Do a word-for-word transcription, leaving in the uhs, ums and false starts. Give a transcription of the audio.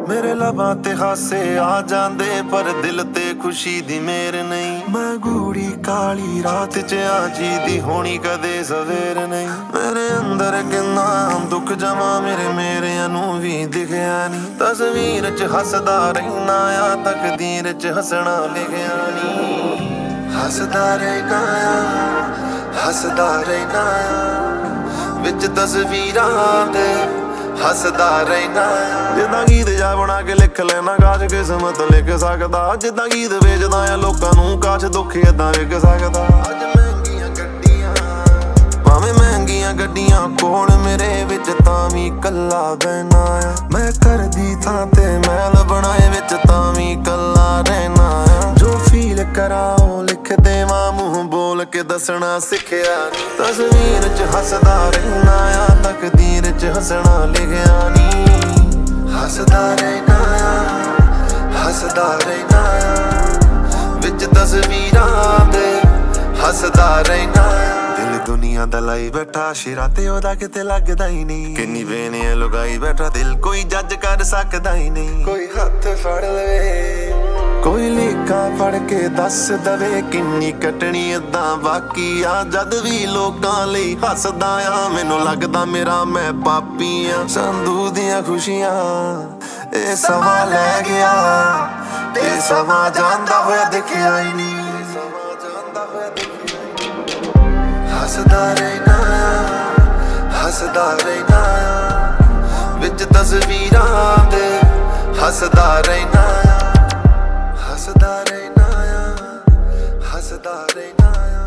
मेरे लबां ते हासे आ जांदे पर दिल ते खुशी दी मेर नहीं। मैं गूड़ी काली रात च आजी दी होनी कदे सवेर नहीं। मेरे अंदर किन्ना दुख जमा मेरे मेरेयां नूं भी दिखिया नहीं। तस्वीर च हसदा रहना आ तकदीर च हसना लिखिया नहीं। हसदा रहना आ हसदा रहना आ विच तस्वीरां दे हसदा रहना जिद्दां गीत जा बना के लिख लेना काश किस्मत लिख सकदा। जिद्दां गीत वेचदा आ लोकां नूं काश दुख इदां विक सकदा। अज महंगियां गड्डियां भावें महंगियां गड्डियां कोल मेरे विच तां भी कल्ला बहना आ। मैं घर दी थां ते महल बनाए विच तां भी कल्ला रहना आ। जो फील करा ओ लिख देवां मूंह बोल के दसना सिखिया। तस्वीर च हसदा रहना आ तकदीर च हसना लिखिया नहीं। हसदा रहना आ हसदा रहना आ विच तस्वीरां दे हसदा रहना आ। दिल दुनिया दा लाई बैठा शिरा ते ओदा किते लगदा ही नहीं। किन्नी बेनियां लुगाई बैठा दिल कोई जज कर सकदा ही नहीं। कोई हत्थ फड़ लवे कोई लीका फड़ के दस दवे किन्नी कटनी इदां बाकी आ। जद भी लोकां लई हसदा आ मैनू लगदा मेरा मैं पापी आ। संधू दियां खुशियां ए समा लै गया ते समा जांदा होया दिखिया ही नहीं। हसदा रहना आ हसदा रहना आ विच तस्वीरां दे हसदा रहना आ। हसदा रहना आ हसदा रहना आ।